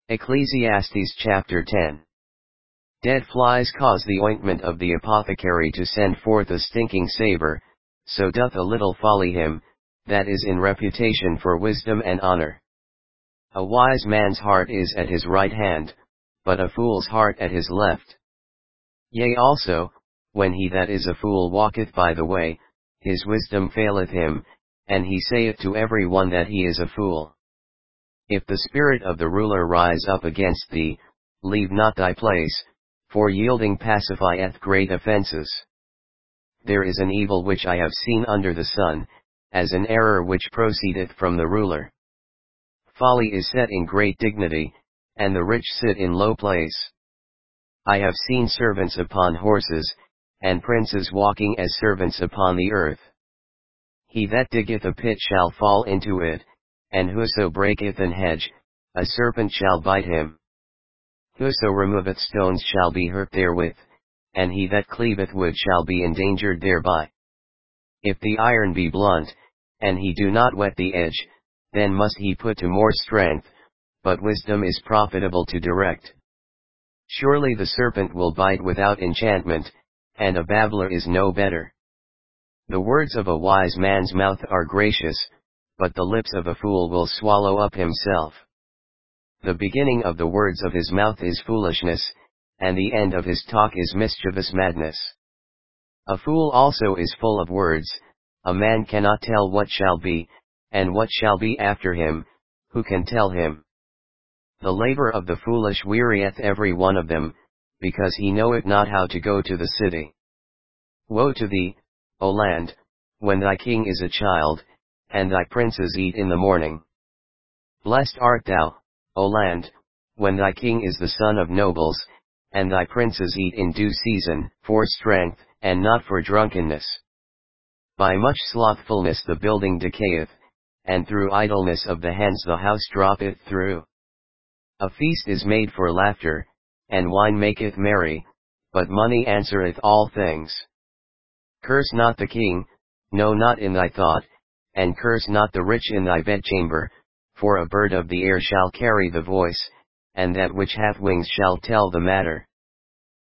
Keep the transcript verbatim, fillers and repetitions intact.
Ecclesiastes chapter ten. Dead flies cause the ointment of the apothecary to send forth a stinking savour, so doth a little folly him, that is in reputation for wisdom and honour. A wise man's heart is at his right hand, but a fool's heart at his left. Yea also, when he that is a fool walketh by the way, his wisdom faileth him, and he saith to every one that he is a fool. If the spirit of the ruler rise up against thee, leave not thy place, for yielding pacifieth great offences. There is an evil which I have seen under the sun, as an error which proceedeth from the ruler. Folly is set in great dignity, and the rich sit in low place. I have seen servants upon horses, and princes walking as servants upon the earth. He that diggeth a pit shall fall into it, and whoso breaketh an hedge, a serpent shall bite him. Whoso removeth stones shall be hurt therewith, and he that cleaveth wood shall be endangered thereby. If the iron be blunt, and he do not whet the edge, then must he put to more strength, but wisdom is profitable to direct. Surely the serpent will bite without enchantment, and a babbler is no better. The words of a wise man's mouth are gracious, but the lips of a fool will swallow up himself. The beginning of the words of his mouth is foolishness, and the end of his talk is mischievous madness. A fool also is full of words, a man cannot tell what shall be, and what shall be after him, who can tell him? The labor of the foolish wearieth every one of them, because he knoweth not how to go to the city. Woe to thee, O land, when thy king is a child, and thy princes eat in the morning. Blessed art thou, O land, when thy king is the son of nobles, and thy princes eat in due season, for strength, and not for drunkenness. By much slothfulness the building decayeth, and through idleness of the hands the house droppeth through. A feast is made for laughter, and wine maketh merry, but money answereth all things. Curse not the king, no not in thy thought, and curse not the rich in thy bedchamber, for a bird of the air shall carry the voice, and that which hath wings shall tell the matter.